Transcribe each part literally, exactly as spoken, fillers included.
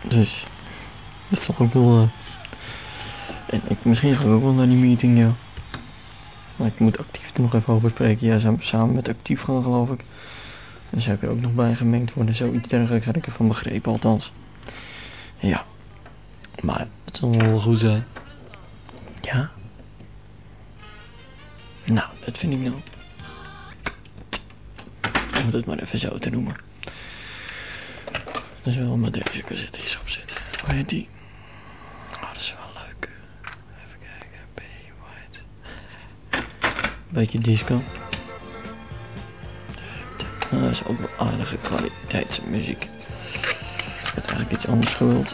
Dus, dat is toch ook wel... Uh... En ik, misschien ga ik ook wel naar die meeting, ja. Maar ik moet actief er nog even over spreken. Ja, samen, samen met actief gaan, geloof ik. En zou ik er ook nog bij gemengd worden. Zoiets dergelijks had ik ervan begrepen, althans. Ja. Maar het zal wel goed zijn. Ja. Nou, dat vind ik nou. Om het maar even zo te noemen. Dat is wel met deze cassettes op zitten. Hoe heet die? Oh, dat is wel leuk. Even kijken. B. White. Beetje disco. Nou, dat is ook wel aardige kwaliteitsmuziek. Ik had eigenlijk iets anders gewild.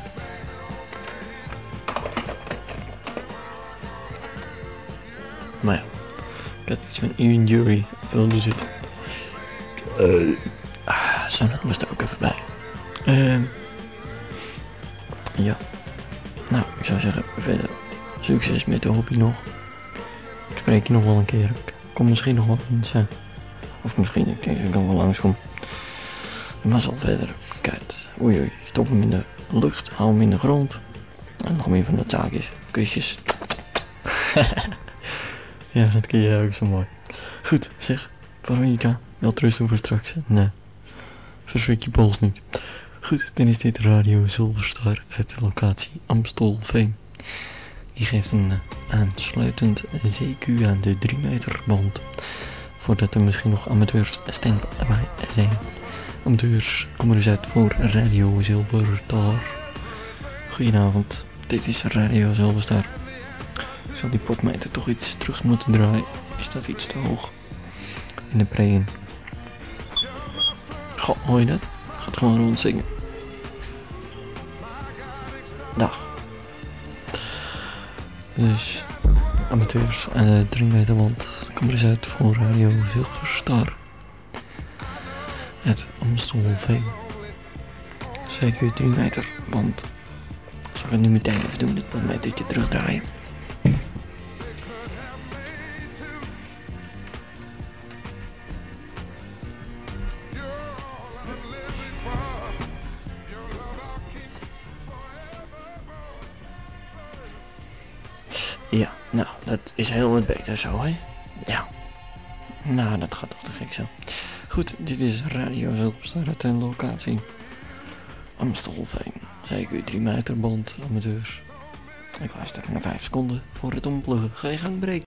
Maar ja. Ik had iets van Ian Jury wilde zitten. Uh, ah, zo, dat moest er ook even bij. Uh, ja. Nou, ik zou zeggen, verder succes met de hobby nog. Ik spreek je nog wel een keer. Ik kom misschien nog wel eens. Uh, of misschien, ik denk dat ik nog wel langskom. Maar zal verder. Kijk, oei oei, stop hem in de lucht, hou hem in de grond. En nog meer van de taakjes. Kusjes. Ja, dat ken je ook zo mooi. Goed, zeg, Veronica, wel trusten voor straks. Nee, verschrik je pols niet. Goed, dan is dit Radio Zilverstar uit de locatie Amstelveen. Die geeft een uh, aansluitend C Q aan de drie meter band. Voordat er misschien nog amateurs standby zijn. Amateurs, kom er eens uit voor Radio Zilverstar. Goedenavond, dit is Radio Zilverstar. Ik zal die potmeter toch iets terug moeten draaien. Is dat iets te hoog? In de preën. Goh, hoor je dat? Gaat gewoon rondzingen. Dag. Dus, amateurs aan de drie meter wand. Kom er eens uit voor Radio Zilverstar. Het Amstelveen. Zeker drie meter wand. Zal ik het nu meteen even doen, dit potmetertje terugdraaien. Ja, nou, dat is heel wat beter zo, hè? Ja. Nou, dat gaat toch te gek zo. Goed, dit is Radio Zilverstar uit een locatie Amstelveen. Zeker drie meter band, amateurs. Ik luister naar vijf seconden voor het ompluggen. Ga je gang breken.